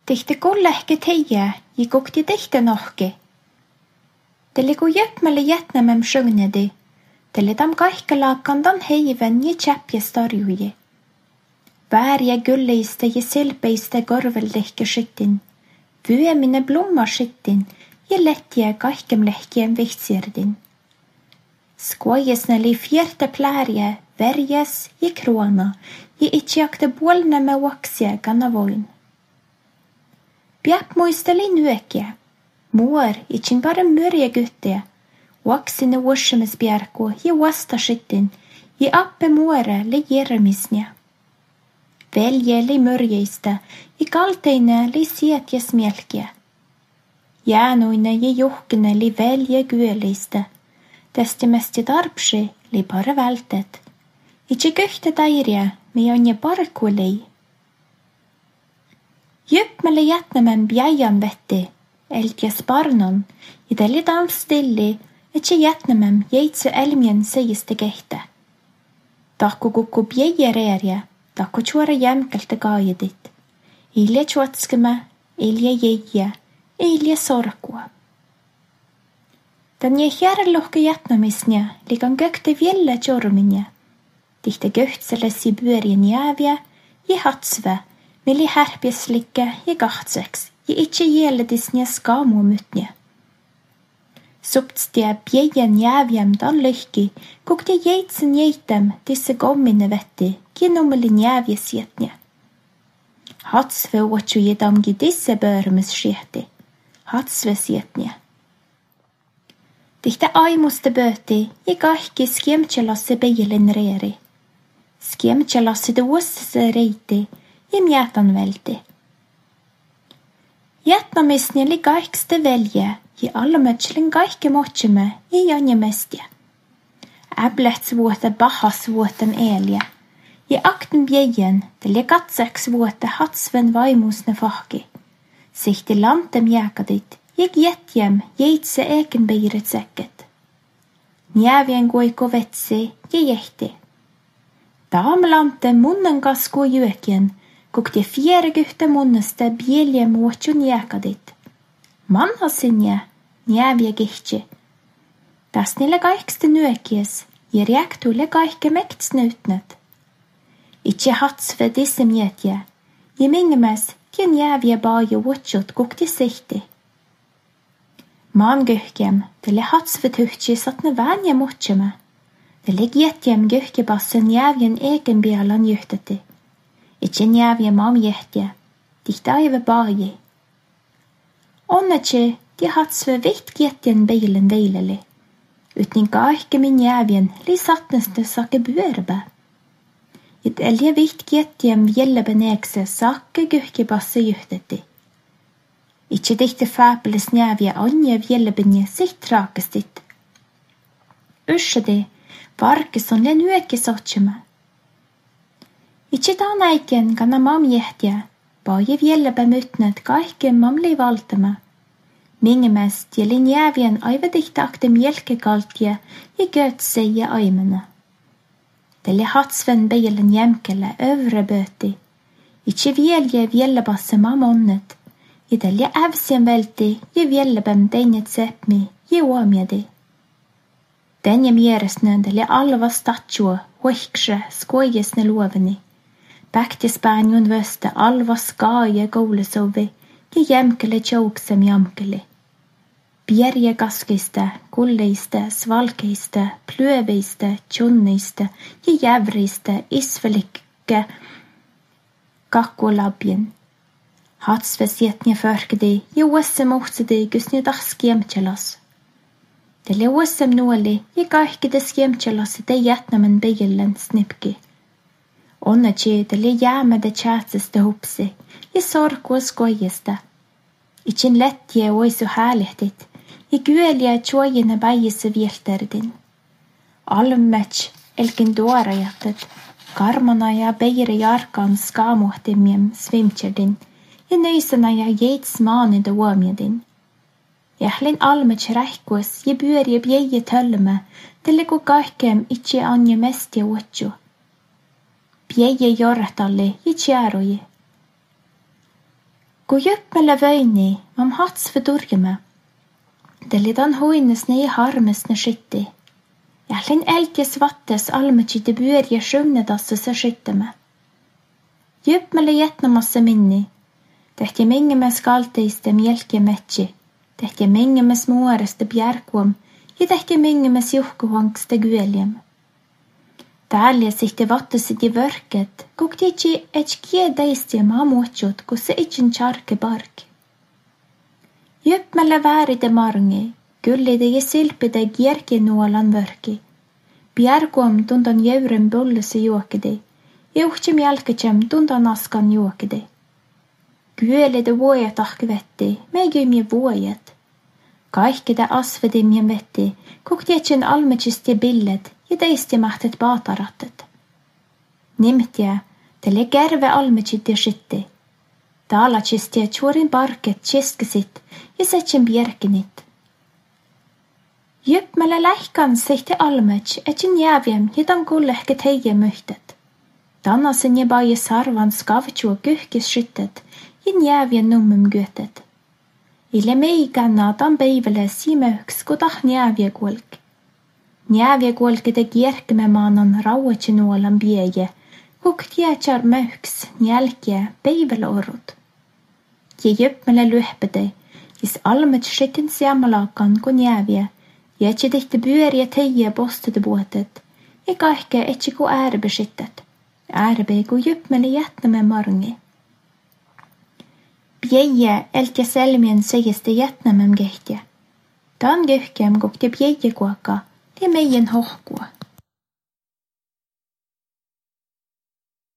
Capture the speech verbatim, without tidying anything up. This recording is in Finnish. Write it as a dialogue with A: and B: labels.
A: Tihti kollehke teie, i gukti tihti nohki. Teli ku jöpmälle jätnämäm sjögnedi, teli tam kaihkelaakandan heiven i tjäpje starjuji. Värje gulleiste i silpeiste korveldihke skittin, vyömine blomma skittin, i lettje kaihkemlehkien vihtserdin. Skojesne li fjärte plärje, verjes i krona, i itjakte bolne med waksje ganna voin. Bjäpp muisteli nyökje, muor itsin bara mörje guttie, waksine wushemes bjärko, i wasta skittin, i appe muore li jermisnje. Velje li mörjeiste, i kalteine li sietjes mjälkje. Jäänuine i juhkene li velje gyöleiste, tästi mesti tarpsi li bara vältet. Itse köhte tairje, mi onje parku lei. Jöpmälle jätnämän bjäjan vetti, eltjes parnon, i tälli tam stilli, etse jätnämän jeitse elmien seiste kehte. Tahku kukku bjäje reerje, tahku tjuore jämkelte kaajidit. Ilje tjuotskeme, ilje jeije, ilje sorkua. Tän je järlohke jätnämisnje, ligan kökte vielle tjorminje. Tihte köhtsele si pyörien jääviä, ja hatsve, milli härpjeslikke ja kahtseks, ja itse jääledisnje skaamu mytnje. Suptstia bjejen jääviäm tan lyhki, kukte jeitsen jeitem tisse gommine vetti, kienummelin jääviä sietnje. Hatsve uotsu jedamgi tisse pöörmes siehti, hatsve sietnje. Tihte aimuste pööti, ja kahki skiemtjelasse peilin reeri. Skiemtjelasse tuossese reiti, ja mjätan välti. Jätnamisni li kaikste velje, ja allamötselin kaikke mohtsime, ja janjemestje. Äblehts vuote bahas vuoten eelje, ja akten bjejen, til ja katseks vuote hatsven vaimusne fahki. Sihti lantem jääkadit, ja gjetjem jeitse ekenbeiret säkket. Njäävien kuiko vetsi, ja jehti. Taamlante munnen kasku jyökjen, kukti fjerekyhte munneste bjelje muotjun jääkadit. Manhasinje, njääviä kihtsi. Täsnille kaikste nyökies, ja riektuille kaikke mekts nöytnet. Itse hatsve disse mietje, ja mingemäs kien njääviä baaja vuotsjut kukti sihti. Maan gyhkem, tille hatsve tyhtsi satne vänje muhtsjeme. Tille gjetjem gyhkebassen njäävien ekenbialan jyhteti. Itse njääviä maam jehtje, tihti aive baaji. Onnetse, ti hatsve viht gjetjen beilen veileli. Utnin kaikke min njäävien li satneste sake pyörbe. Et elje viht gjetjem vielle beneekse sake gyhkebasse jyhteti. Itse tihti fääpeles njääviä anje vielle benje siht raakestit. Yssedi, varkis on len yökis otsime. Itse taan äikjen kanna maam jehtje, baaje vielle bemytnet kaikke mamli valtama. Mingemäst ja lin jäävien aive tihti akte mjelkekaltje ja götse ja aimene. Telle hatsven beilen jämkele övre böti. Itse vielje viellebasse maam onnet. Ja telle ävsien välti ja viellebem teinet sepmi ja uomjedi. Tänje mieresnön telle alva statjua huiksre skoijesne luoveni. Päktis päänjun vöste alva skaaje koulesovi ja jämkele tjouksem jamkeli. Bjerje kaskiste, kulleiste, svalkeiste, plöveiste, tjunneiste ja jävriste isvelikke kakkulabjen. Hatsve sietnje förkedi ja uossem uhtsedi kysnje tahskiemtjelas. Telle uossem nuoli ja kaikkide skiemtjelas te jätnamen beillen snipki. Onnetsi telle jäämede tjäätseste hupsi ja sorkua skoijeste. Itsin lettje oisu häälihtit ja kyölje tjoijine päijisse vielterdin. Almmets elkin tuorajattet, karmana ja beiri jarkan skaamuhtimiem svimtjerdin ja nöysena ja jeits maanide uomjedin. Jählin almets rähkuas ja pyörje bjeje tölme, telle ku kaikkeem itse anje mestje uotju. Bjeje jorrtalli ja tjääruji. Kun jyppmällä vöini, mam hats vedurgeme. Det lidan hoines nei harmes ne skitti. Jählin eltjes vattes almetsi de buerje sjøvnedasse se skitteme. Jyppmällä jätnamasse minni. Tehti mingeme skalteiste mjelke metsi. Tehti mingeme smuoreste bjerkuom. Ja tehti mingeme sjuhkuhangste gueljem. Täällä sitten vattasit i vörket, kuktiitsi et kie deistie maamuotsut, kun se itsin charke bark. Jyppmällä vääride marngi, kyllide ja silpide kierki nuolan vörki. Bjerkuom tundan jäuren bullese juokide, juhtsim jälketsem tundan askan juokide. Kyölide vuojat ahkevetti, meigymie vuojat. Kaikkide asvedimien vetti, kuktiitsin almetsiste billet, ja teisti mahtet baatarattet. Nimtjä, tele kärve almetsit ja skitti. Taalatsisti ja tjuorin parket tjiskesit ja setsin bjerkinit. Jyppmällä lähkan sehti almets, etsin jääviem ja tam kullehke teie myhtet. Tannasen ja baie sarvan skavtsua kyhkis skittet ja jäävien nummum gyötet. Ille meikanna tam peivele siimehks kutah jäävie kulk. Njääviä kuolkide kierkme maanan rauetsinuolan bieje, kuktiätsar möhks njälkiä peivele orut. Ja jyppmälle lyhpede, jis almet skitin siamalakan kun njääviä, ja etsi tehti pyöriä teie postude puotet, ja kaikkea etsi ku äärbe skittet, äärbe ku jyppmälle jätnäme marngi. Bieje eltja selmien segeste jätnämem kehtiä. Tan köhkem kukti bieje kuokka, det är mig en hohkua.